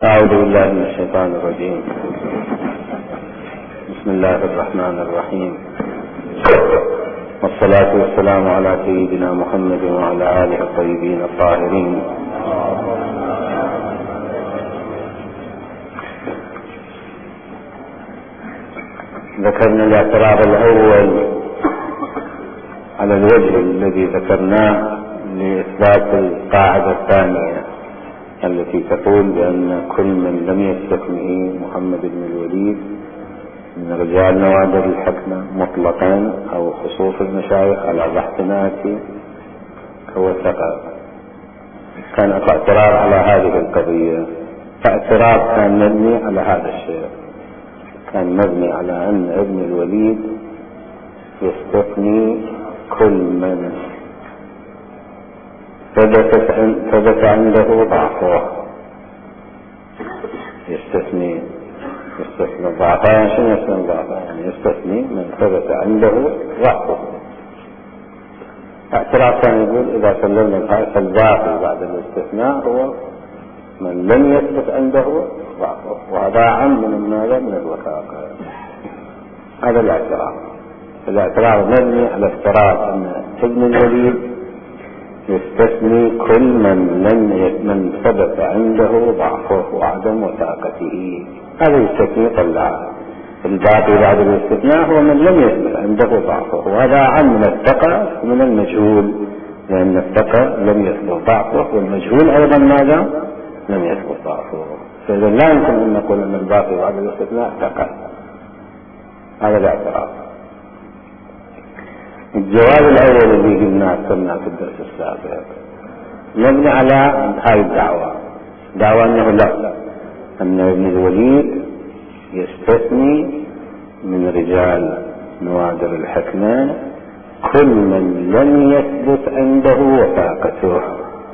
أعوذ بالله من الشيطان الرجيم. بسم الله الرحمن الرحيم، والصلاة والسلام على سيدنا محمد وعلى آله الطيبين الطاهرين. ذكرنا الاعتراض الأول على الوجه الذي ذكرناه لإثبات القاعدة الثانية التي تقول بأن كل من لم يستثنه محمد بن الوليد من رجال نوادر الحكمة مطلقا أو خصوص المشايخ على بحث ناتي هو ثقة. كان اعتراض على هذه القضية، فاعتراض كان مبني على هذا الشيء، كان مبني على أن ابن الوليد يستثني كل من ثبت عنده ضعفه. يستثني ضعفه. شنو يستثني ضعفه؟ يعني يستثني من ثبت عنده ضعفه. اعتراف كان يقول إذا سلمنا الباقي بعد الاستثناء هو من لم يثبت عنده ضعفه، وهذا عام من الوثاقة. هذا الاعتراف مبني على افتراض أن ابن الوليد يستثني كل من ثبت عنده ضعفه وعدم وثاقته. هذا يستثني طلع الباقي بعد الاستثناء هو من لم يثبت عنده ضعفه، وهذا عن من الثقة من المجهول، لأن الثقة لم يثبت ضعفه والمجهول أيضا ماذا؟ لم يثبت ضعفه. فإذا لا يمكن أن نقول أن الباقي بعد الاستثناء ثقة. هذا الاعتراف. الجواب الأول اللي قلنا في الدرس السابق مبني على هذه الدعوة، دعوة أنه لا، أن ابن الوليد يستثني من رجال نوادر الحكمة كل من لم يثبت عنده وثاقته.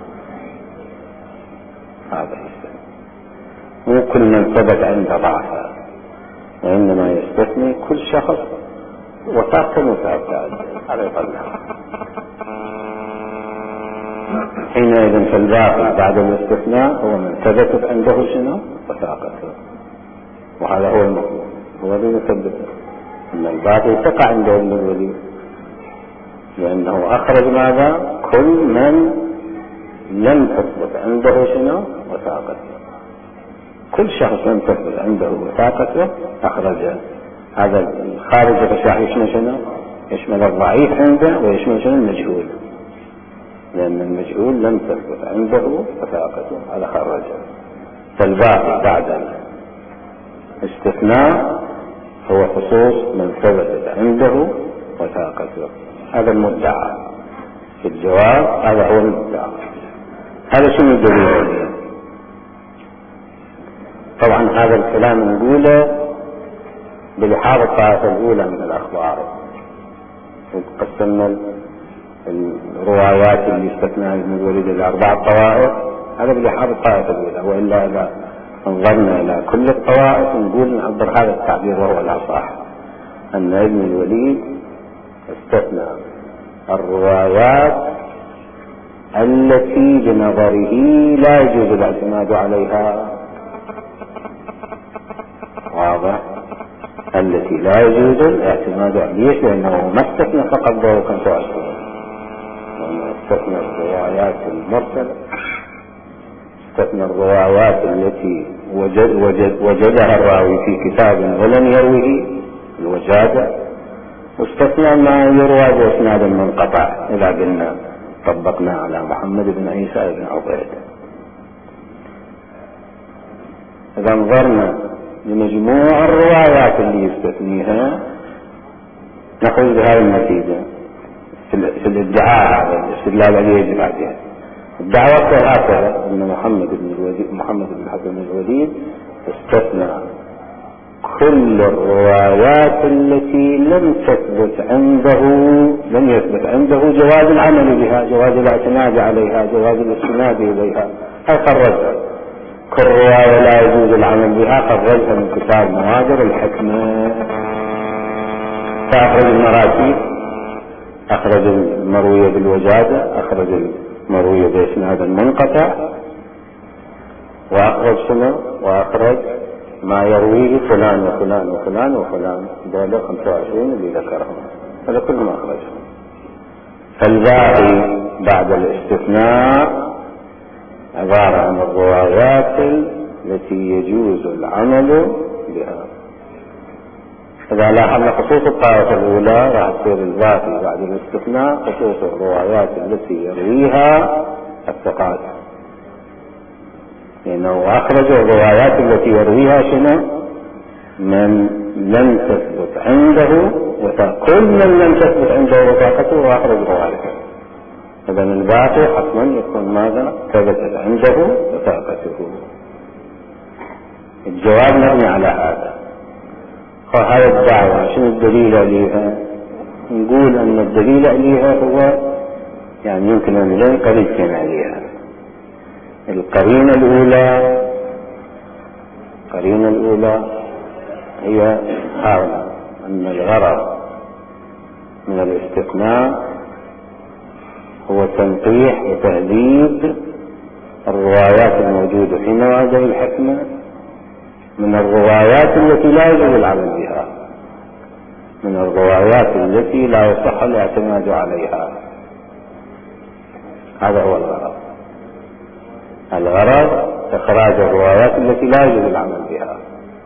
هذا يستثني، مو كل من ثبت عنده ضعفه، وإنما يستثني كل شخص وثاقته متعددة. هذا يطلع. حينئذ فالباقي بعد الاستثناء هو من ثبتت عنده شنو؟ وثاقته. وهذا هو المطلوب، هو الذي يثبته أن الباقي تقع عنده ابن الوليد، لأنه أخرج ماذا؟ كل من لم تثبت عنده شنو؟ وثاقته. كل شخص لم تثبت عنده وثاقته أخرجه. هذا الخارج الرشاح يشمل شنو؟ يشمل الضعيف عنده ويشمل شنو؟ المجهول، لأن المجهول لم تثبت عنده وثاقته، هذا خرجه. فالباقي بعد الاستثناء هو خصوص من ثبتت عنده وثاقته. هذا المدعى في الجواب، هذا هو المدعى. هذا شنو الدليل؟ طبعا هذا الكلام نقوله بلحاظ الطائفة الأولى من الأخبار. قسمنا الروايات اللي استثناها ابن الوليد إلى 4 طوائف، هذا بلحاظ الطائفة الأولى. وإلا إذا انظرنا إلى كل الطوائف نقول نعبر هذا التعبير وهو الأصح، أن ابن الوليد استثنى الروايات التي بنظره لا يجوز الاعتماد عليها. واضح؟ التي لا يجوز الاعتماد عليه، لأنه ما استثنى فقط ضوء كان تؤثر، لأنه استثنى الروايات المرسلة، استثنى الروايات التي وجدها الراوي في كتاب ولم يروه الوجادة، واستثنى ما يروى بإسناد منقطع إذا قلنا طبقنا على محمد بن عيسى بن عبيد. إذا نظرنا لمجموع الروايات اللي يستثنيها نخرج بهذه النتيجة في الادعاء هذا الاستدلال الذي يجب عليه. الدعوة هكذا أن محمد بن حسن الوليد استثنى كل الروايات التي لم يثبت عنده جواز العمل بها، جواز الاعتماد عليها، جواز الاستناد إليها. خرجها كل رواية لا يجوز العمل بها، خرجها من كتاب نوادر الحكمة. فأخرج المراتب، أخرج المروية بالوجادة، أخرج المروية بإسناد منقطع، وأخرج شنو؟ وأخرج ما يرويه فلان وفلان وفلان وفلان، دول 25 اللي ذكرهم، هذا كل ما أخرجهم. فالباقي بعد الاستثناء عبارة عن الروايات التي يجوز العمل بها. إذا لاحظنا خصوص الطائفة الأولى راح تصير الباقي بعد الاستثناء خصوص الروايات التي يرويها الثقات، لأنه أخرج الروايات التي يرويها شنو؟ من لم تثبت عنده كل من لم تثبت عنده وثاقته وأخرج روايته. إذا الباقي حتما يكون ماذا؟ ثبتت عنده وثاقته. الجواب مبني على هذا. وهذا الدعوة شنو الدليل عليها؟ نقول أن الدليل عليها هو يعني يمكن أن نلاقي قرينتين عليها. القرينة الأولى هي هذا أن الغرض من الاستثناء هو تنقيح وتهذيب الروايات الموجودة في نوازل الحكمة من الروايات التي لا يجوز العمل بها، من الروايات التي لا يصح الاعتماد عليها. هذا هو الغرض إخراج الروايات التي لا يجوز العمل بها.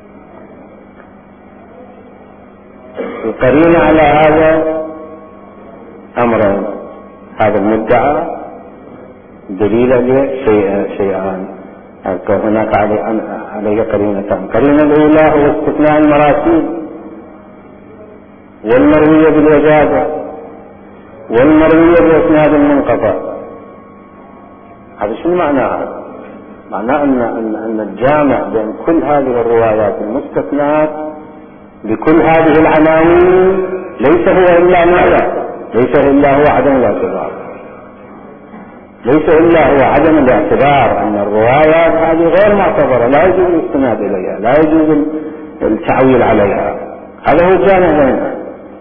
القرينة على هذا أمرين، هذا المدعى دليل عليه شيئان، هناك عليه قرينتان. القرينة الأولى هو استثناء المراسيل والمروية بالوجازة والمروية بإسناد منقطع. هذا شو معناه؟ معناه أن الجامع بين كل هذه الروايات المستثنات بكل هذه العناوين ليس هو إلا ماذا؟ ليس إلا هو عدم الاعتبار، ليس إلا هو عدم الاعتبار أن الروايات هذه غير معتبرة، لا يجوز الاستناد إليها، لا يجوز التعويل عليها. هذا هو الجامع بينها.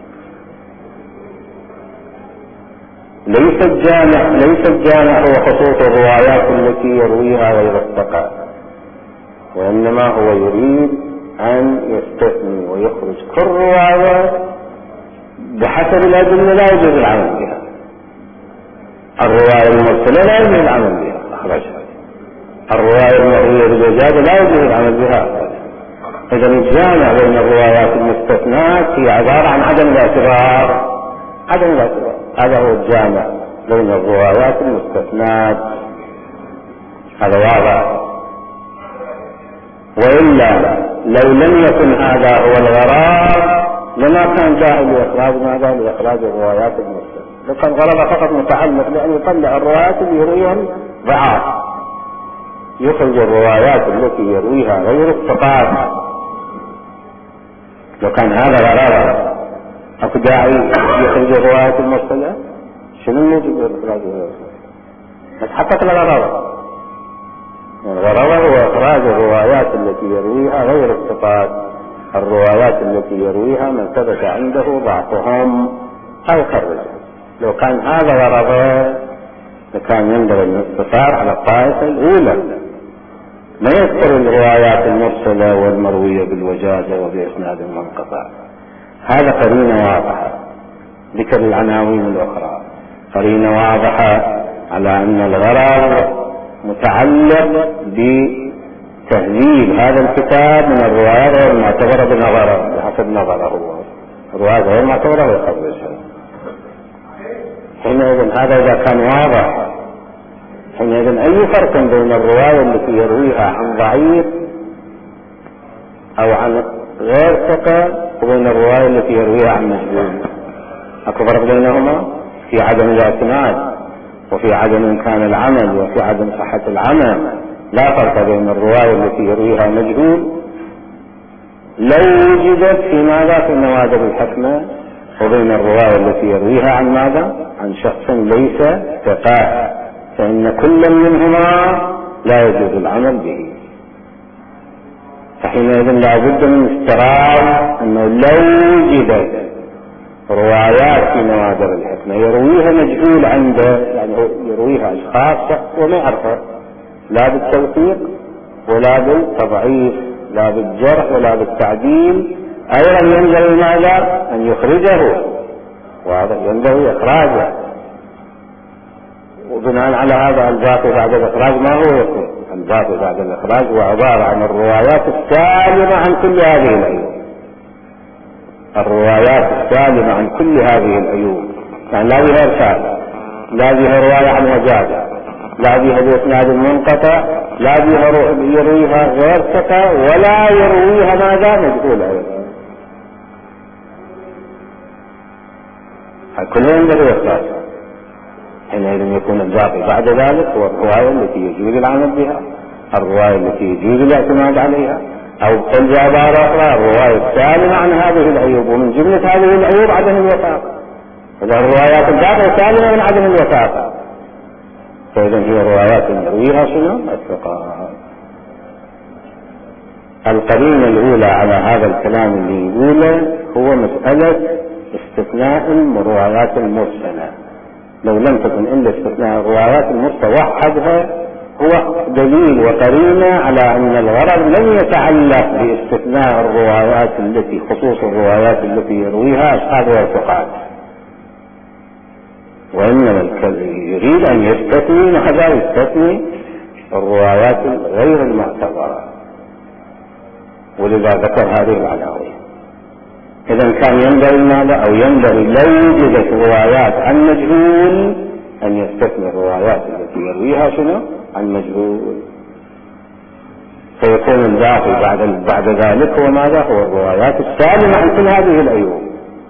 ليس الجامع هو خصوص الروايات التي يرويها غير الثقة، وإنما هو يريد أن يستثني ويخرج كل رواية بحسب الأدلة لا يجوز العمل بها. الرواية المرسلة لا يجوز العمل بها، أخرجها. الرواية المروية بالوجازة لا يجوز العمل بها. إذا الجامع بين الروايات المستثنات هي عبارة عن عدم الاعتبار. هذا هو الجامع بين الروايات المستثنات. هذا واضح. وإلا لو لم يكن هذا هو الغرض لما كان جاء لإخراج ماذا؟ لإخراج الروايات المستثنات. لو كان غرض فقط متعلق بأن يطلع الروايات اللي يرويها ضعاف، يخرج الروايات التي يرويها غير الثقات. لو كان هذا غرض أكو داعي يخرج الروايات المرسلة؟ شنو يجب إخراج الروايات؟ نتحقق الغرض. الغرض هو إخراج الروايات التي يرويها غير الثقات، الروايات التي يرويها من ثبت عنده ضعفهم هذا يخرج. لو كان هذا غرضه لكان ينبغي الاقتصار على الطائفة الأولى، ما يذكر الروايات المرسلة والمروية بالوجازة وبإسناد منقطع. هذا قرينة واضحة. ذكر العناوين الأخرى قرينة واضحة على أن الغرض متعلق بتهذيب هذا الكتاب من الروايات غير المعتبرة بنظره، بحسب نظره هو الروايات غير معتبرة ويخرجها. حينئذ هذا إذا كان واضح، حينئذ أي فرق بين الرواية التي يرويها عن ضعيف أو عن غير ثقة وبين الرواية التي يرويها عن مجهول؟ أكو فرق بينهما في عدم الاعتماد وفي عدم إمكان العمل وفي عدم صحة العمل. لا فرق بين الرواية التي يرويها مجهول لو وجدت في ماذا؟ في نوادر الحكمة، وبين الرواية التي يرويها عن ماذا؟ عن شخص ليس ثقة، فإن كل منهما لا يجوز العمل به. فحينئذ لا بد من استرار أنه لو وجدت روايات في نوادر الحكمة يرويها مجهول عنده، يعني يرويها أشخاص وما يعرفه لا بالتوثيق ولا بالتضعيف، لا بالجرح ولا بالتعديل. أيضا ينبغي ماذا؟ أن يخرجه، وهذا ينبغي إخراجه. وبناء على هذا الباقي بعد الإخراج ما هو يكون؟ الباقي بعد الإخراج هو عبارة عن الروايات السالمة عن كل هذه العيوب. الروايات السالمة عن كل هذه العيوب، يعني لا بها إرسال، لا بها رواية عن وجادة، لا بها بإسناد منقطع، لا بها يرويها غير ثقة، ولا يرويها ماذا؟ مجهول أيضا. كلها ينبغي إخراج. حينئذ يكون الباقي بعد ذلك هو الرواية التي يجوز العمل بها، الرواية التي يجوز الاعتماد عليها، أو قل بعبارة أخرى الرواية السالمة عن هذه العيوب، ومن جملة هذه العيوب عدم الوثاقة. إذا الروايات الباقية سالمة من عدم الوثاقة، فإذا هي روايات يرويها شنو؟ الثقات. القرينة الأولى على هذا الكلام اللي يقوله هو مسألة استثناء الروايات المرسلة. لو لم تكن إلا استثناء الروايات المرسلة وحدها هو دليل وقرينة على أن الغرض لم يتعلق باستثناء الروايات التي خصوص الروايات التي يرويها أصحابها الثقات، وإنما يريد أن يستثني ماذا؟ يستثني الروايات غير المعتبرة، ولذا ذكر هذه العناوين. إذا كان ينبغي ماذا؟ أو ينبغي لو وجدت روايات عن مجهول أن يستثني الروايات التي يرويها شنو؟ عن مجهول، فيكون الباقي بعد ذلك هو ماذا؟ هو الروايات السالمة عن كل هذه العيوب.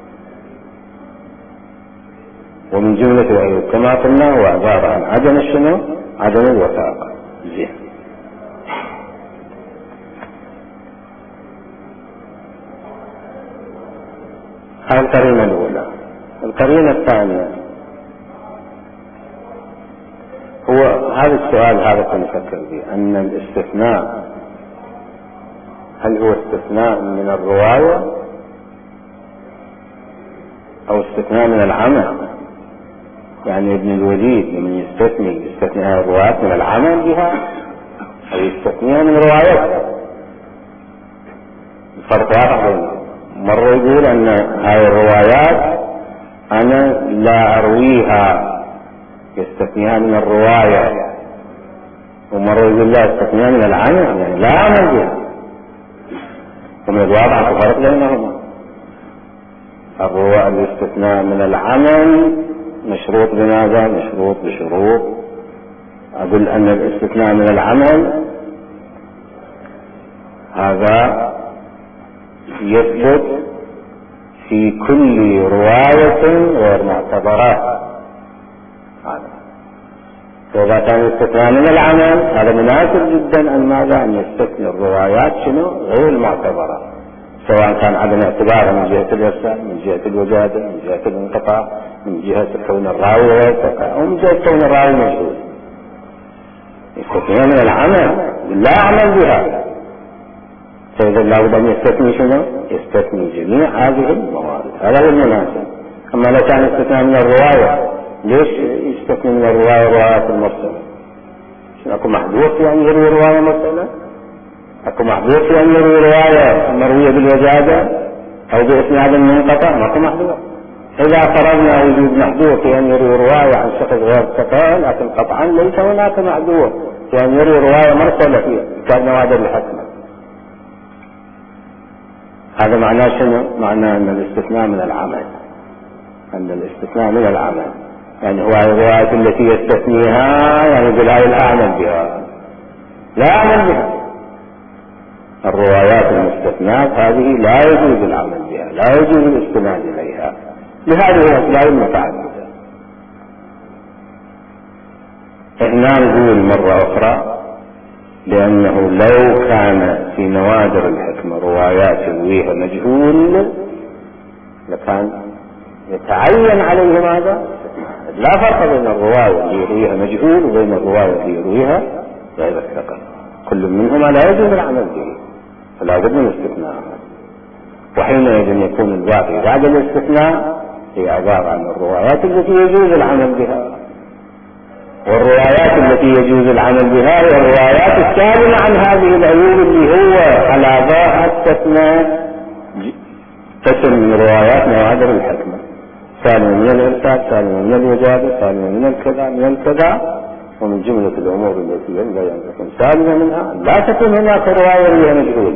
ومن جملة العيوب كما قلنا هو عبارة عن عدم الشنو؟ عدم الوثاقة. زين. هذه القرينة الأولى. القرينة الثانية هو هذا السؤال هذا كنا نفكر به، أن الاستثناء هل هو استثناء من الرواية أو استثناء من العمل؟ يعني ابن الوليد لمن يستثني الروايات من العمل بها أو يستثنيها من روايتها. الفرق واضح بينهم. مرة يقول أن هذه الروايات أنا لا أرويها، يستثنيها من الرواية، ومرة يقول لا يستثنيها من العمل، يعني لا أعمل بها. ومن الواضح الفرق بينهما. الاستثناء من العمل مشروط بماذا؟ مشروط بشروط. أقول أن الاستثناء من العمل هذا يثبت في كل رواية غير معتبرة. فإذا كان الاستثناء من العمل هذا مناسب جدا أن ماذا؟ أن يستثني الروايات شنو؟ غير معتبرة، سواء كان عدم اعتبارها من جهة الإرسال، من جهة الوجادة، من جهة الانقطاع، من جهة كون الراوي غير ثقة، أو من جهة كون الراوي مجهول. يستثني من العمل لا أعمل بها، فإذا لابد أن يستثني شنو؟ يستثني جميع هذه الموارد. هذا هو المناسب. أما لو كان استثناء من الرواية، ليش يستثني من الرواية الروايات المرسلة؟ أكو محذور في أن يروي رواية مرسلة؟ أكو محذور في أن يروي رواية مروية بالوجادة أو بإسناد منقطع؟ ماكو محذور. إذا فرضنا وجود محذور في أن يروي رواية عن شخص غير ثقة، لكن قطعا ليس هناك محذور في أن يروي رواية مرسلة في كتاب نوادر الحكمة. هذا معناه شنو؟ معناه أن الاستثناء من العمل، أن الاستثناء من العمل، يعني هو الروايات التي يستثنيها يعني بالهاي الأعمل بها، لا أعمل بها. الروايات المستثنات هذه لا يجوز العمل بها، لا يجوز الاستناد إليها لهذه الأسباب المتعددة. إحنا نقول مرة أخرى لأنه لو كان في نوادر الحكمة روايات يرويها مجهول لكان يتعين عليه ماذا؟ لا فرق بين الرواية اللي يرويها مجهول وبين الرواية اللي يرويها غير الثقة، كل منهما لا يجوز العمل به، فلا بد من الاستثناء. وحينئذ يكون الباقي بعد الاستثناء هي عبارة عن الروايات التي يجوز العمل بها، والروايات التي يجوز العمل بها هي الروايات السالمة عن هذه العيوب اللي هو على ضوء استثناء قسم من روايات نوادر الحكمة، سالمة من الإرشاد، سالمة من الوجادة، سالمة من الكذا من الكذا، ومن جملة الأمور التي ينبغي أن تكون سالمة منها لا تكون هناك رواية هي مجهول،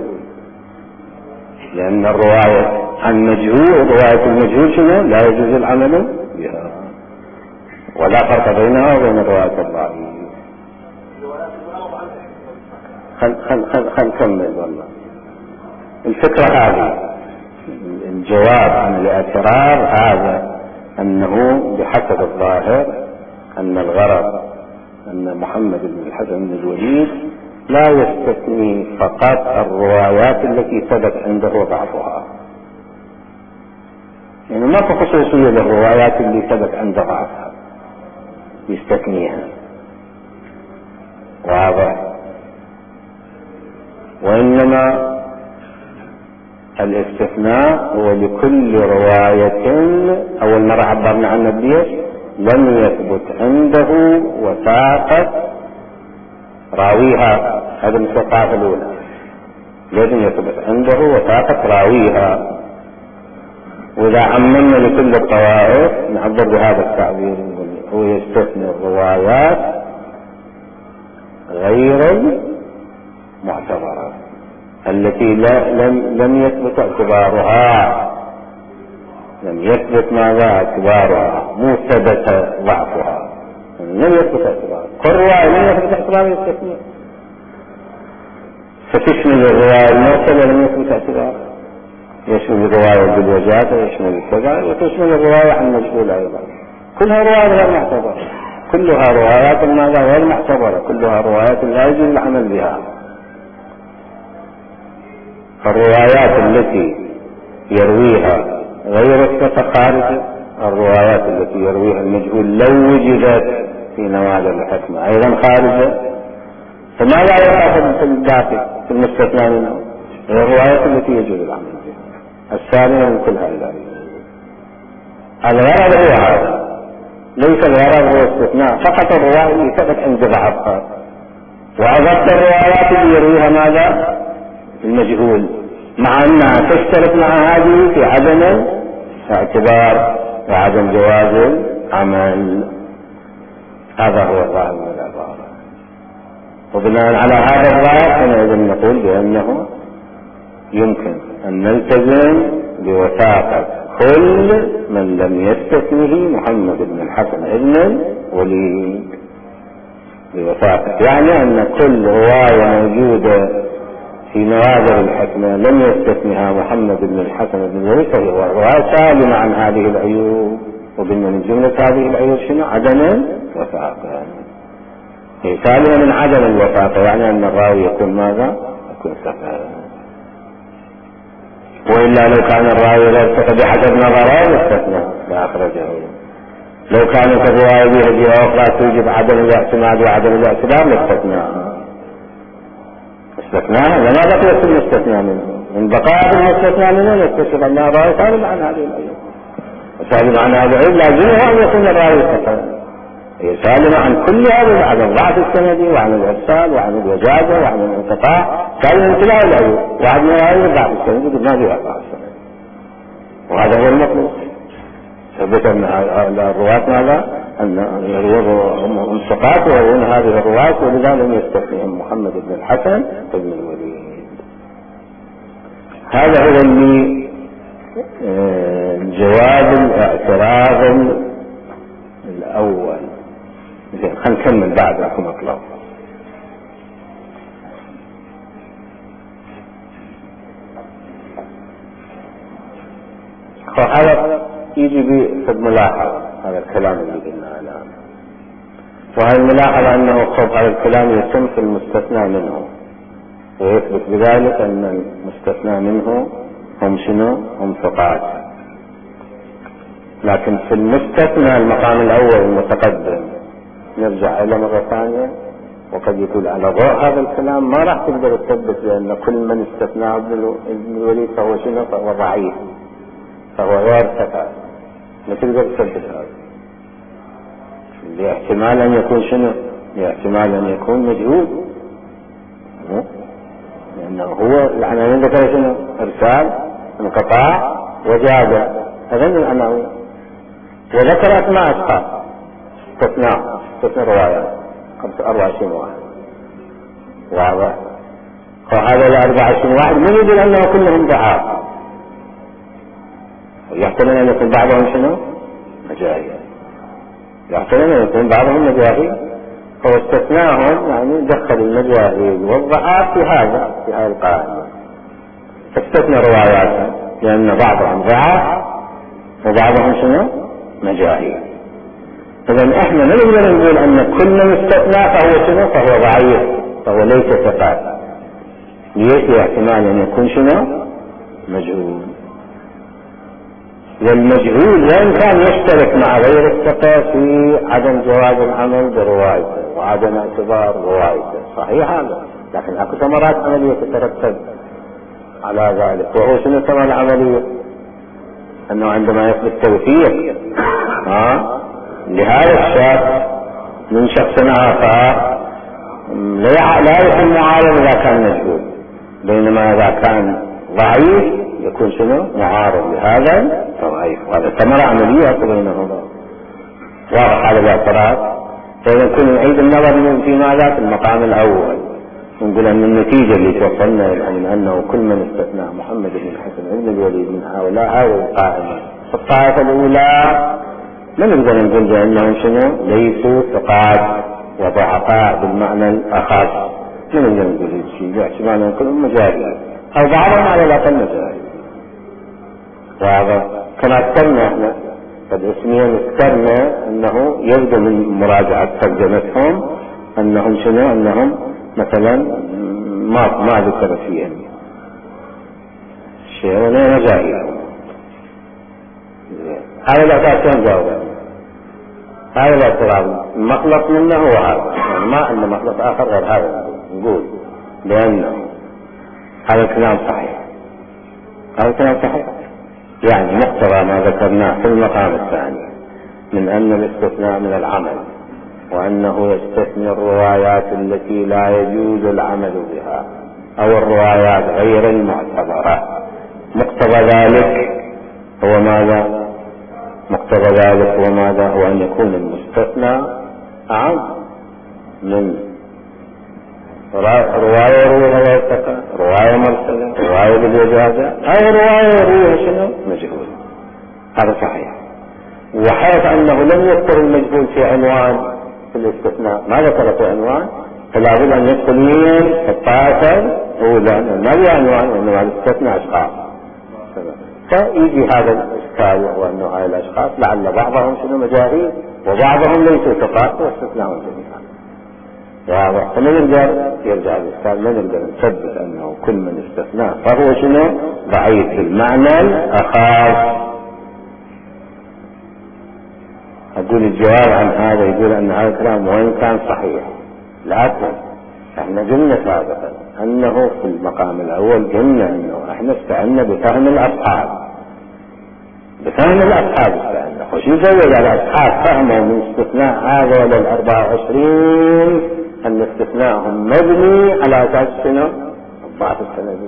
لأن الرواية عن مجهول رواية المجهول شنو؟ لا يجوز العمل بها، ولا فرق بينها وبين الرواية الضعيفة. خل نكمل والله. الفكرة هذه، الجواب عن الاعتراض هذا أنه بحسب الظاهر أن الغرض أن محمد بن الحسن بن الوليد لا يستثني فقط الروايات التي ثبت عنده ضعفها، يعني ما في خصوصية للروايات اللي ثبت عنده ضعفها يستثنيها، واضح؟ وإنما الاستثناء هو لكل رواية أول مرة عبرنا عنها بليش لم يثبت عنده وثاقة راويها، هذا من الثقافة الأولى، لازم يثبت عنده وثاقة راويها. وإذا عممنا لكل الطوائف نعبر بهذا التعبير، هو يستثني الروايات غير المعتبرة التي لم يثبت اعتبارها، لم يثبت ماذا اعتبارها، مو ثبت ضعفها، لم يثبت اعتبارها. كل رواية لم يثبت اعتبارها يستثني، فتشمل الرواية المرسلة لم يثبت اعتبارها، يشمل الرواية بالوجادة، يشمل الكذا، وتشمل الرواية عن مجهول أيضا، كلها روايات غير معتبرة، كلها روايات ماذا غير معتبرة، كلها روايات لا يجوز العمل بها. الروايات التي يرويها غير الثقة خارجة، الروايات التي يرويها المجهول لو وجدت في نوادر الحكمة أيضا خارجة، فما لا يأخذ في الداخل في المستثنى منه هي الروايات التي يجوز العمل بها السالمة من كل هؤلاء. الغرض هو هذا، ليس الغرض هو استثناء فقط الرواية اللي ثبت عند ضعفها، وأضبط الروايات اللي يرويها ماذا المجهول، مع أنها تشترك مع هذه في عدم اعتبار وعدم جواز العمل. هذا هو الظاهر من العبارة، وبناء على هذا الظاهر حينئذ نقول بأنه يمكن أن نلتزم بوثاقة كل من لم يستثنه محمد بن الحسن بن الوليد بوثاقة، يعني أن كل رواية موجودة في نوادر الحكمة لم يستثنها محمد بن الحسن بن الوليد فهي رواية سالمة عن هذه العيوب، وقلنا من جملة هذه العيوب شنو؟ عدم الوثاقة، هي سالمة من عدم الوثاقة، يعني أن الراوي يكون ماذا؟ يكون ثقة، وإلا لو كان الراوي غير ثقة بحسب نظره لاستثنى لأخرجه. لو كانت الرواية بها جهة أخرى توجب عدم الاعتماد وعدم الاعتبار لاستثناها، استثناها لما بقيت المستثنى منه، من بقاء المستثنى منه نكتشف أن الراوي سالم عن هذه العيوب، وسالم عن هذه العيوب لازمه أن يكون الراوي ثقة، هي سالمة عن كل هذا، عن الضعف السندي وعن الإرسال وعن الوجادة وعن الانقطاع، سالمة من كل هذه العيوب، وعن الضعف السندي ما فيها ضعف السندي، وهذا هو المطلوب. ثبت أن الرواة ماذا؟ أن هم ثقات ويرون هذه الرواة، ولذا لم يستثنهم محمد بن الحسن بن الوليد. هذا هو اللي جواب الاعتراض الأول. زين، خلينا نكمل بعد لكم أطلب. هذا يجي بملاحظة هذا الكلام اللي قلناه الآن، وهي الملاحظة أنه هذا الكلام يتم في المستثنى منه، ويثبت بذلك أن المستثنى منه هم شنو؟ هم ثقات. لكن في المستثنى المقام الأول المتقدم نرجع إلى مرة ثانية، وقد يقول على ضوء هذا الكلام ما راح تقدر تثبت لأن كل من استثنى ابن الوليد فهو شنو؟ فهو ضعيف، فهو غير ثقة، ما تقدر تثبت هذا. لاحتمال أن يكون شنو؟ لاحتمال أن يكون مجهول، لأنه هو العناوين ذكر شنو؟ إرسال، انقطاع، وجادة، هذين العناوين. وذكر أسماء أشخاص استثناء روايات 24 واحد، واضح؟ وهذا 24 واحد من يدل أنه كلهم ضعاف، ويحتمل أن يكون بعضهم شنو؟ مجاهيل، يحتمل أن يكون بعضهم مجاهيل، هو استثناهم يعني دخل المجاهيل والضعاف في هذه القائمة، فاستثنى رواياتهم لأن بعضهم ضعاف وبعضهم شنو؟ مجاهيل. إذن احنا ما نقدر نقول أن كل من استثنى فهو شنو؟ فهو ضعيف، فهو ليس ثقة، ليس احتمال أن يكون شنو؟ مجهول. والمجهول وإن كان يشترك مع غير الثقة في عدم جواز العمل بروايته وعدم اعتبار روايته، صحيح هذا، لكن اكو ثمرات عملية تترتب على ذلك. وهو شنو الثمرة العملية؟ أنه عندما يثبت توثيق لهذا الشخص من شخص آخر لا يكون معارض إذا كان مجهول، بينما إذا كان ضعيف يكون شنو؟ معارض لهذا ضعيف. وهذا ثمرة عملية بينهما، واضح هذا الاعتراض. فإذا كنا نعيد النظر في ماذا؟ في المقام الأول، نقول أن النتيجة اللي توصلنا من أنه كل من استثنى محمد بن الحسن بن الوليد من هؤلاء هذه القائمة، الطائفة الأولى ما نقدر نقول بأنهم شنو؟ ليسوا ثقات وضعفاء بالمعنى الأخص، ما نقدر نقول هذا الشيء، باحتمال أن كلهم مجاهيل أو بعضهم على الأقل مجاهيل. وهذا كما ذكرنا احنا قد اسميا ذكرنا أنه يبدو من مراجعة ترجمتهم أنهم شنو؟ أنهم مثلا ما ذكر فيهم شيء ولا مجاهيل. هذا الأساس جاوبه، هذا الاعتراض المخلص منه هو هذا، يعني ما عندنا مخلص آخر غير هذا. نقول بأنه هذا الكلام صحيح، هذا الكلام صحيح، يعني مقتضى ما ذكرناه في المقام الثاني من أن الاستثناء من العمل، وأنه يستثني الروايات التي لا يجوز العمل بها أو الروايات غير المعتبرة. مقتضى ذلك هو ماذا؟ مقتضى ذلك هو ماذا؟ هو أن يكون المستثنى أعم من رواية يرويها ويتقى، رواية مرسلة، رواية بالوجازة، أو رواية يرويها شنو؟ مجهول. هذا صحيح. وحيث أنه لم يذكر المجهول في عنوان في الاستثناء، ما ذكر في عنوان، فلا بد أن يدخل مين؟ الطائفة الأولى، ما هو عنوان، وإنما الاستثناء أشخاص. فيجي هذا الإشكال، وهو أنه هؤلاء الأشخاص لعل بعضهم شنو؟ مجاهيل، وبعضهم ليسوا ثقات واستثناءهم جميعا. واضح؟ فما نقدر يرجع الإشكال، ما نقدر نثبت أنه كل من استثناء فهو شنو؟ ضعيف بالمعنى الأخص. أقول الجواب عن هذا يقول أن هذا الكلام وإن كان صحيح، لكن احنا قلنا سابقا أنه في المقام الأول قلنا أنه احنا استعنا بفهم الأصحاب، بفهم الأصحاب استعنا، وش يزود على الأصحاب فهموا من استثناء هذا إلى 24 أن استثناءهم مبني على أساس شنو؟ الضعف السندي،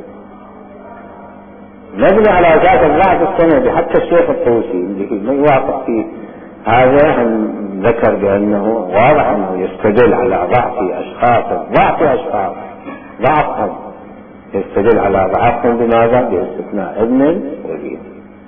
مبني على أساس الضعف السندي. حتى الشيخ الطوسي اللي ما يوافق فيه هذا ذكر بأنه واضح أنه يستدل على ضعف أشخاص ضعفهم، يستدل على ضعفهم بماذا؟ باستثناء ابن الوليد.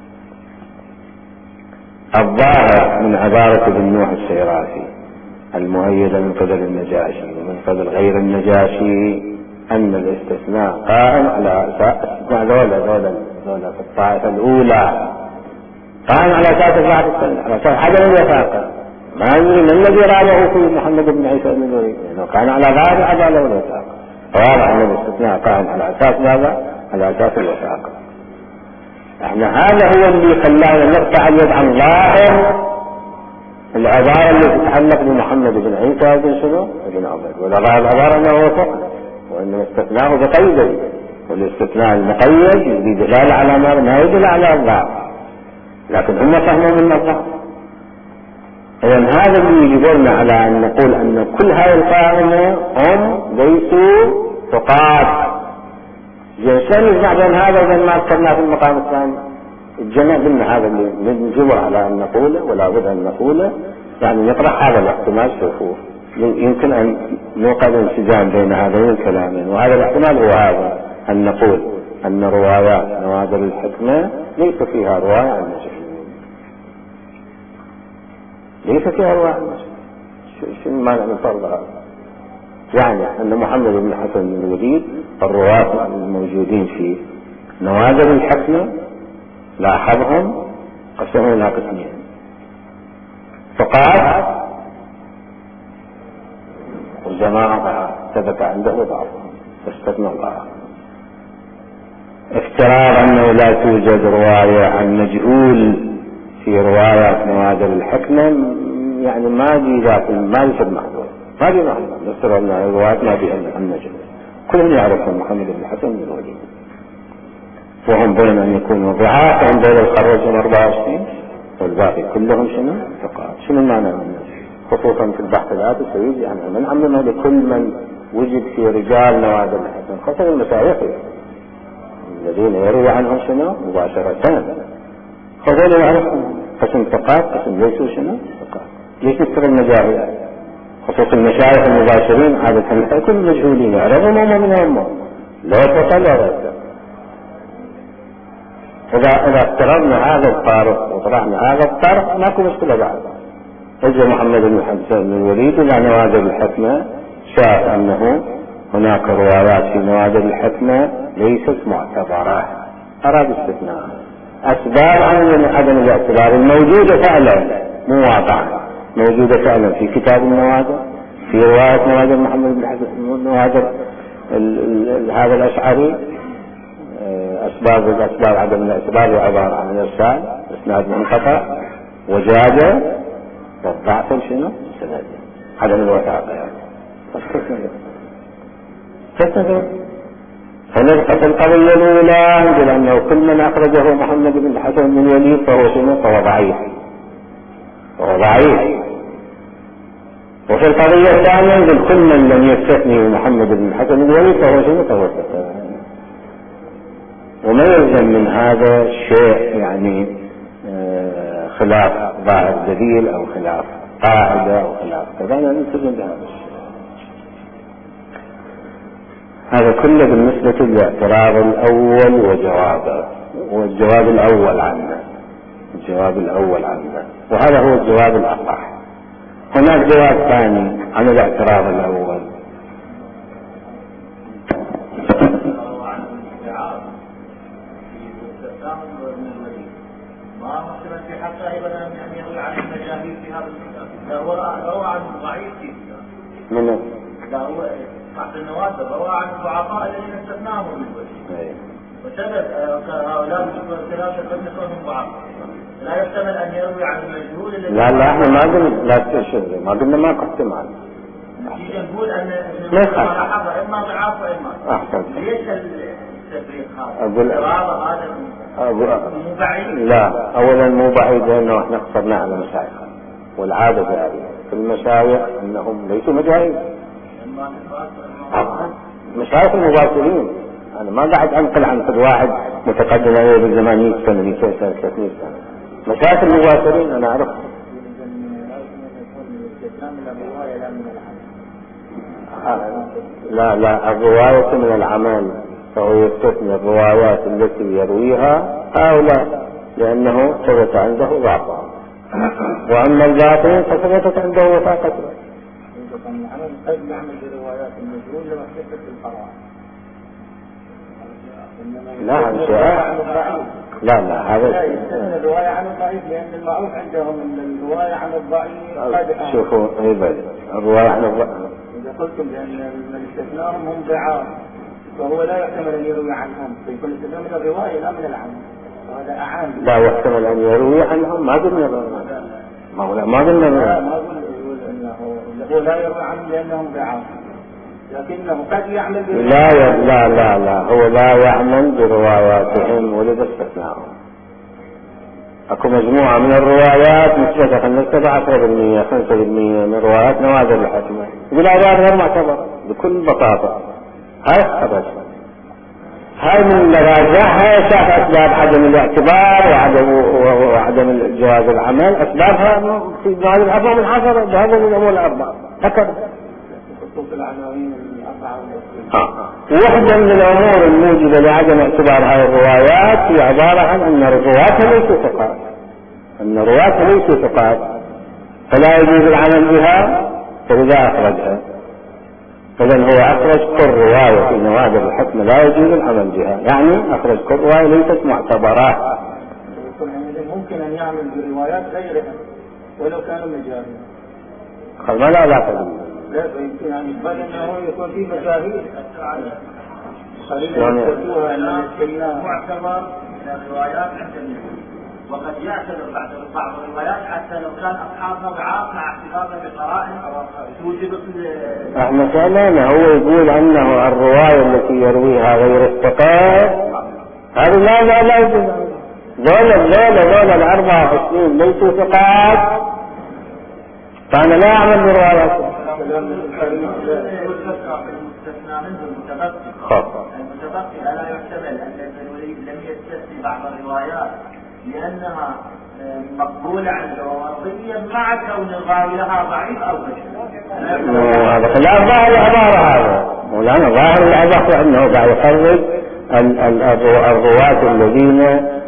الظاهر من عبارة ابن نوح الشيرازي المؤيدة من قبل النجاشي ومن قبل غير النجاشي أن الاستثناء قائم على استثناء ذولا في الطائفة الأولى، قائم على أساس الضعف السندي، على أساس عدم الوثاقة. ما أدري من الذي رابه في محمد بن عيسى بن الوليد، لأنه كان على ظاهر عدالة والوثاقة. فواضح أن الاستثناء قائم على أساس ماذا؟ على أساس الوثاقة. احنا هذا هو اللي خلانا نقطع اليد عن ظاهر العبارة اللي تتعلق بمحمد بن عيسى بن شنو؟ بن عبيد، والظاهر العبارة أنه وثق، وأنه استثناه بقيده، والاستثناء المقيد بدلالة على ما يدل على الضعف، لكن هم فهموا من الضعف. إذن هذا اللي يجبرنا على أن نقول أن كل هذه القائمة هم ليسوا ثقات. شلون يجمع بين هذا وبين ما ذكرناه في المقام الثاني؟ الجمع بين هذا اللي نجبر على أن نقوله ولا بد أن نقوله، يعني نطرح هذا الاحتمال. شوفوا يمكن أن نوقع الانسجام بين هذين الكلامين، وهذا الاحتمال هو هذا، أن نقول أن روايات نوادر الحكمة ليس فيها رواية عن المجهول، ليس فيها رواية عن المجهول. شو المانع من فرض هذا؟ يعني أن محمد بن الحسن بن الوليد الرواة الموجودين في نوادر الحكمة لاحظهم قسموا إلى قسمين: ثقات والجماعة ثبت عنده ضعفهم فاستثنى الله. افتراض أنه لا توجد رواية عن مجهول في روايات نوادر الحكمة يعني ما دي ذات ما يصير محظور، ما دي محظور. نفترض أن الروايات ما دي عن مجهول، كلهم يعرفون محمد بن الحسن بن الوليد، وهم بين أن يكونوا ضعاف عند الخرج 24 والباقي كلهم شنو؟ ثقات. شنو المعنى من خصوصا في البحث الآتي سيجي يعني من عممه لكل من وجد في رجال نوادر الحسن، خاصة المشايخ الذين يروي عنهم شنو مباشرة. خذوا يعرفون قسم ثقات قسم ليسوا شنو ثقات. ليش نشتغل مجاهيل؟ خصوصا المشايخ المباشرين عادة يكون مجهولين، يعرفون هم من هم لا ثقة لا غير. إذا افترضنا هذا الطارق وطرحنا هذا الطارق ماكو مشكلة بعد. اجى محمد بن الحسن بن الوليد الى نوادر الحكمة، شاف انه هناك روايات في نوادر الحكمة ليست معتبرة، اراد استثناء. اسباب عدم الاعتبار الموجودة فعلا مو واقعا، موجودة فعلا في كتاب النوادر، في رواية نوادر محمد بن الحسن، نوادر هذا الاشعري. اسباب عدم الاعتبار عبارة عن الارسال، اسناد منقطع، وجاده والضعف شنو؟ سند عدم الوثاقة يعني. فنبقى القضية الأولى نقول أنه كل من أخرجه محمد بن الحسن بن الوليد فهو شنو؟ فهو ضعيف، فهو ضعيف. وفي القضية الثانية نقول كل من لم يستثني محمد بن الحسن بن الوليد فهو شنو؟ فهو ثقة. وما يلزم من هذا شيء يعني خلاف ظاهر دليل او خلاف قاعدة او خلاف كذا، نلتزم بهذا الشيء. هذا كله بالنسبة للاعتراض الاول وجوابه، والجواب الاول عنه، الجواب الاول عنه، وهذا هو الجواب الاصح. هناك جواب ثاني عن الاعتراض الاول. روى عن ضعيف من لا هو تحت النوادر روى عن الضعفاء الذين استثناهم من الوجه، وثبت هؤلاء الثلاثة لم يكونوا ضعفاء، لا يحتمل ان يروي عن المجهول الذي لا احنا ما قلنا لا تشذ، ما قلنا ما احتمال. نتيجة نقول ان لاحظ اما ضعاف واما احسن. ليش التفريق هذا؟ اقول هذا مو بعيد. لا اولا مو بعيد لانه احنا اقتصرنا على مشايخ، والعادة جارية في المشايخ انهم ليسوا مجاهيل، مشايخ المباشرين. انا ما قاعد انقل عن كل واحد متقدم عليه بالزمان 100 سنة 200 سنة 300 سنة. مشايخ المباشرين انا اعرف. لا الرواية من العمل، فهو يستثني الروايات التي يرويها هؤلاء لانه ثبت عنده ضعفها، واما الباطل فثبتت عنده وثاقته. العمل قد يعمل بروايات المجهول لما احتفت بالقرار. لا هذا الرواية عن الضعيف، لأن المعروف عندهم أن الرواية عن الضعيف قد شوفوا الرواية عن الضعيف إذا قلتم بأن من استثناهم هم ضعاف وهو لا يحتمل أن يروي عنهم، فيكون استثناء من الرواية لا من العمل، وهذا أعان. لا يحتمل أن يروي عنهم، ما قلنا ما قلنا ما أقول أنه لا يروي عنهم لأنهم ضعاف، لكنه قد يعمل لا هو لا يعمل برواياتهم ولد استثناءهم. اكو مجموعة من الروايات مثبتة خلينا 10% 5% من روايات نوادر الحكمة، يقول هذا غير معتبر بكل بساطة. هاي خبر هاي من المراجع، هاي شاف اسباب عدم الاعتبار وعدم جواز العمل، اسبابها في نوادر الحكمة منحصرة بهذا الامور الاربعة ذكر. واحدة من الامور الموجبة لعدم اعتبار هذه الروايات هي عبارة عن ان رواتها ليسوا ثقات، ان رواتها ليسوا ثقات فلا يجوز العمل بها، فلذا اخرجها. اذا هو اخرج كل رواية في نوادر الحكم لا يجوز العمل بها، يعني اخرج كل رواية ليست معتبرات. ممكن ان يعمل بروايات غيرها ولو كانوا مجاهيل. ما لا علاقة لا يمكن يعني بل انه يكون في مجاهيل خلينا نستخدمها انه معتبر من الروايات عند النبي، وقد يعتبر بعض الروايات حتى لو كان اصحابها ضعاف مع اعتبارها بقرائن توجب. احنا سألنا هو يقول انه الرواية التي يرويها غير الثقات هذا لا يجوز. دول 24 ليسوا ثقات، فانا لا اعمل بروايات. المتبقي لا يحتمل ان الولي لم يستثني بعض الروايات لانها مقبولة عنده ومرضية مع كون الراوي لها ضعيف او هذا خلاف ظاهر العبارة. هذا مولانا ظاهر العبارة انه قاعد يخرج الرواة الذين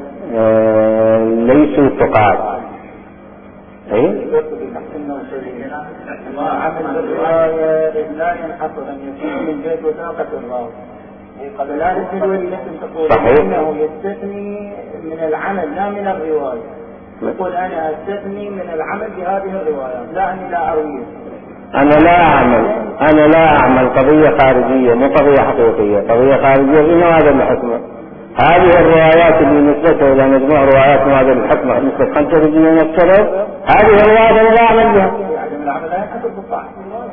ليسوا ثقات. عمل الرواية لا ينحصر ان يكون من جهة وثاقة الراوي. لا الولي لكن تقول انه يستثني من العمل لا من الرواية. يقول انا استثني من العمل بهذه الروايات، لا اني لا ارويه. انا لا اعمل قضية خارجية مو قضية حقيقية، قضية خارجية في نوادر الحكمة. هذه الروايات اللي نسبتها الى مجموع روايات نوادر الحكمة نسبة 5 رجلين نفسها، هذه الروايات انا لا اعمل بها. العمل لا يحصل بالطاعة.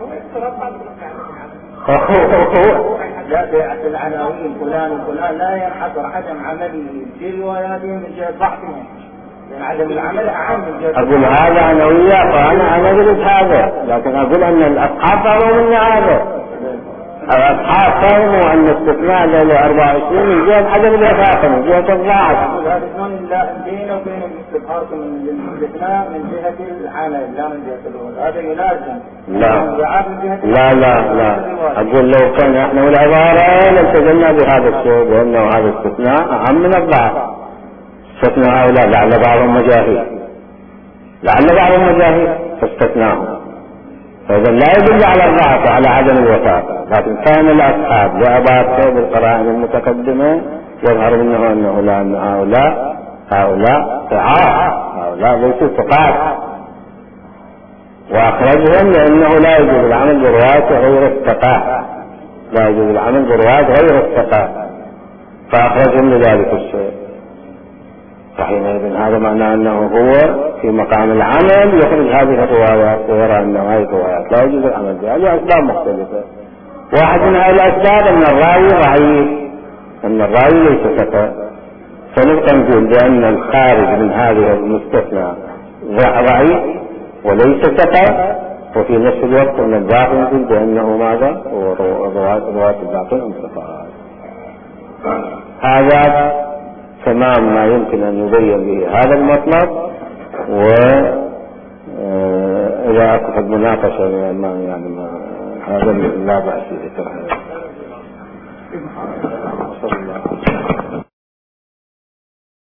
لا بيعة العناوين فلان وفلان لا ينحصر عدم عمله في رواياتهم من جهة ضعفهم، لأن عدم العمل أعم من جهة. أقول هذا عناوية، فأنا أدرس هذا، لكن أقول أن الأصحاب فهموا من هذا. الأصحاب فهموا أن الاستثناء ل 24 من جهة عدم الوفاق من جهة الضعف. هذا شلون لا بينه وبين الاستثناء من الاستثناء من جهة العمل لا من جهة الوفاق، هذا يلازم. لا أقول لو كان احنا والعبارة لالتزمنا بهذا الشيء بأنه هذا الاستثناء أهم من الضعف. استثناء هؤلاء لعل بعضهم مجاهيل فاستثناهم، فإذا لا يدل على الضعف على عدم الوفاق. لكن كان الأصحاب لأباته بالقرائن المتقدمة يظهر منه أنه لا أن هؤلاء ضعاف، هؤلاء ليسوا ثقات، وأخرجهم لأنه لا يجوز العمل برواية غير الثقات، لا يجوز العمل برواية غير الثقات، فأخرجهم لذلك الشيء. فحينئذ هذا معناه أنه هو في مقام العمل يخرج هذه الروايات ويرى أن هذه الروايات لا يجوز العمل بها لأسباب مختلفة. واحد من هذه الأسباب أن الراوي ضعيف، أن الراوي ليس ثقة، فنبقى نقول بأن الخارج من هذه المستثنى ضعيف وليس ثقة، وفي نفس الوقت أن الباقي نقول بأنه ماذا؟ رواية الباقي هم ثقات. هذا تمام ما يمكن أن يبين به هذا المطلب. وإذا أكفت مناقشة هذا لا بأس به.